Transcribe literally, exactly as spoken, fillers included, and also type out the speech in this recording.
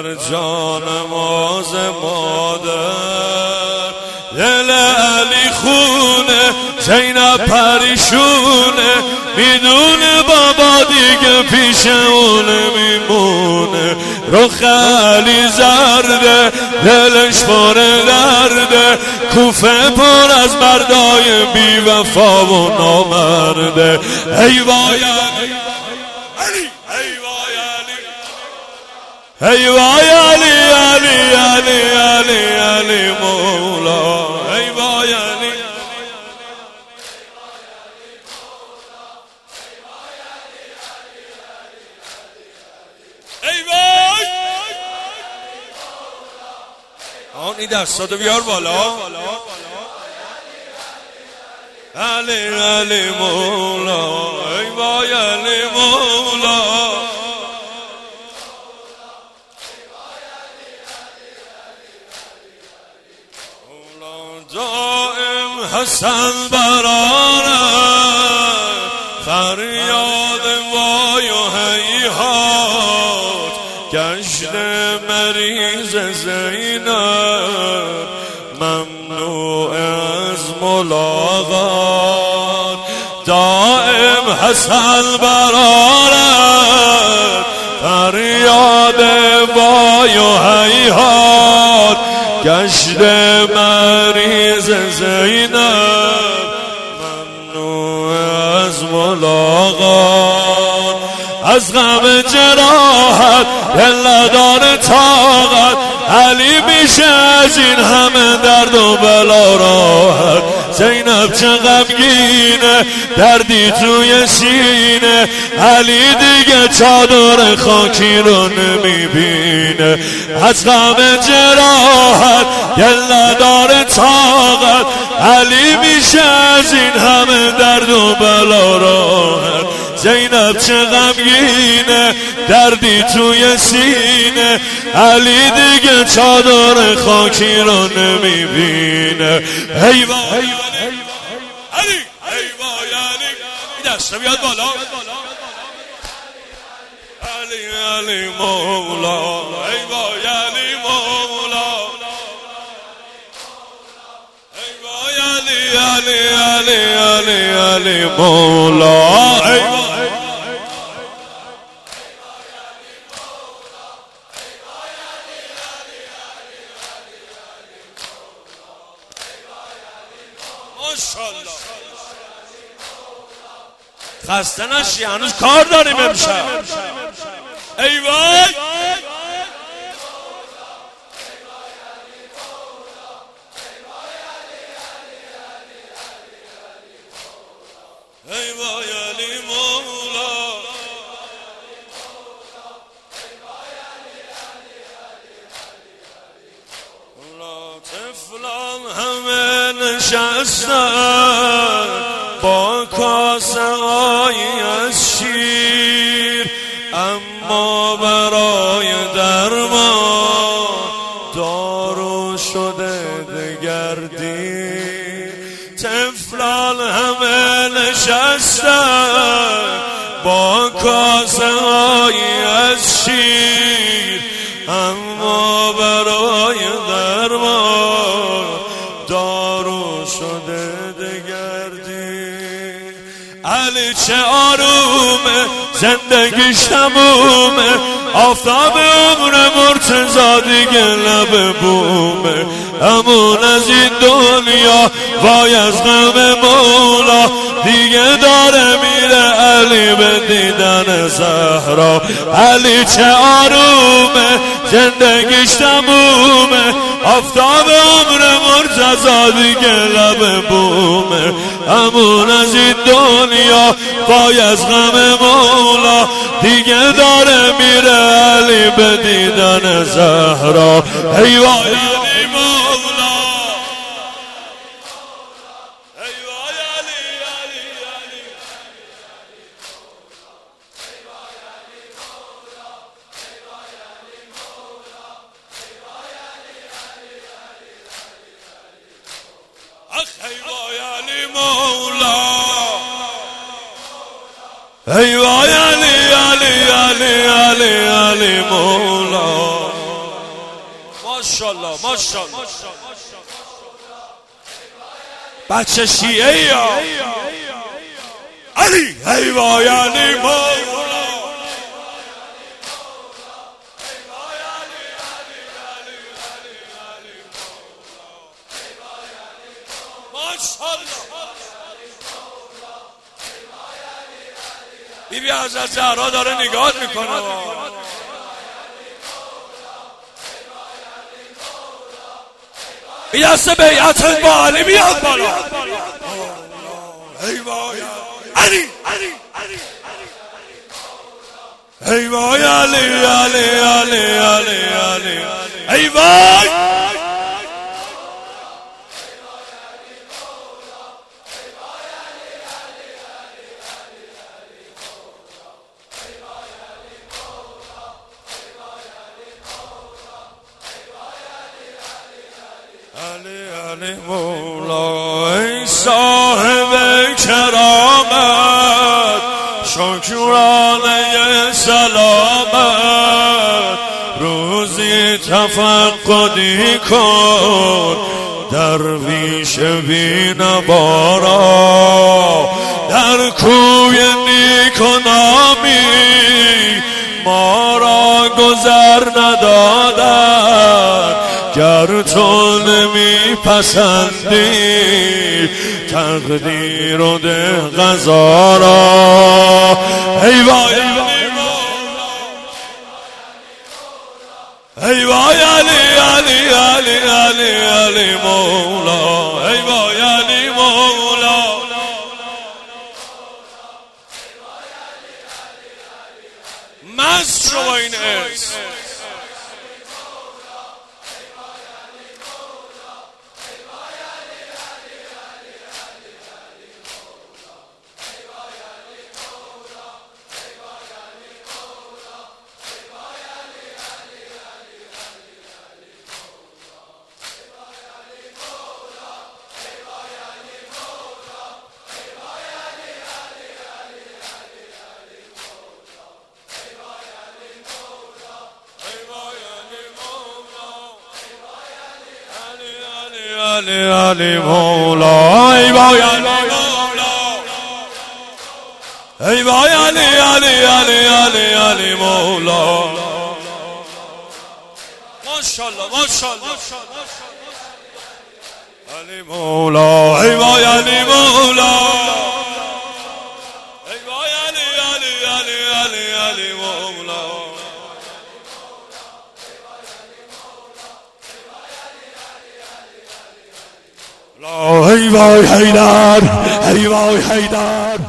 جان ماز مادر، دل علی خونه زینب پریشونه، میدونه بابا دیگه پیش اونه میمونه. رخ علی زرده دلش پر درده، کوفه پر از مردای بی وفا و نامرده. ای وای علی، ای وای علی، علی علی علی علی مولا، ای وای علی. ای وای آن این دستاتو بیار بالا. علی علی مولا، ای وای علی مولا. دائم حسن برانه فریاد وای و هیهات، گشت مریض زینب ممنوع از ملاقات. دائم حسن برانه فریاد وای و هیهات، گشت مریض زینب ممنوع از ملاقات. از غم جراحت دل نداره طاقت، علی میشه از این همه درد و بلا راحت. زینب چه غمگینه دردی توی سینه، علی دیگه چادر خاکی رو نمیبینه. از غم جراحت دل نداره طاقت، علی میشه از این همه درد و بلا راحت. زینب چه غمگینه دردی توی سینه، علی دیگه چادر خاکی رو نمیبینه. ای وای علی، ای وای علی. این دسته بیاد بالا. علی علی مولا، ای وای علی مولا. ای وای علی علی علی علی علی مولا. ای وای ماشاءالله. خسته نشی هنوز کار داریم امشب. ای وای ای وای علی مولا. طفلان همه نشستن با کاسه هایی از شیر، اما برای درمان دارو شده دگر دیر. طفلان همه نشستن با کاسه هایی از شیر، اما برای درمان دارو شده دگر دیر. علی چه آرومه زندگیش تمومه، آفتاب عمر مرتضی دیگه لب بومه. امون از این دنیا وای از غم مولا، دیگه داره میره علی به دیدن زهرا. علی چه آرومه زندگیش تمومه، آفتاب عمر مرتضی دیگه لب بومه. امون از این دنیا وای از غم مولا، دیگه داره میره علی به دیدن زهرا. ای وای علی مولا، ای وای علی علی علی. ای وای علی مولا، ای وای علی مولا، ای وای علی علی علی علی. اخ ای وای علی مولا، ای وای علی علی علی علی علی مولا. ماشاءالله ماشاءالله بچه شیعه یا علی ای وای علی مولا بی بی حضرت زهرا داره نگاه میکنه این دست بیعت با علی بیاد بالا ای وای علی ای وای علی علی علی علی علی ای وای علی علی مولا ای صاحب کرامت شکرانه سلامت روزی تفقدی کن درویش بینوارا در کوی نیک و نامی ما را گذر ندادن گر تو نمی پسندی تقدیر و ده قضا را ای وای ای وای علی علی علی علی علی مولا ای وای علی مولا مست شو این اسم علی علی مولا ای وای علی مولا ای وای علی علی علی علی علی مولا ماشاءالله ماشاءالله علی مولا ای وای علی مولا ای وای علی علی علی علی علی مولا ای وای حیدر ای وای حیدر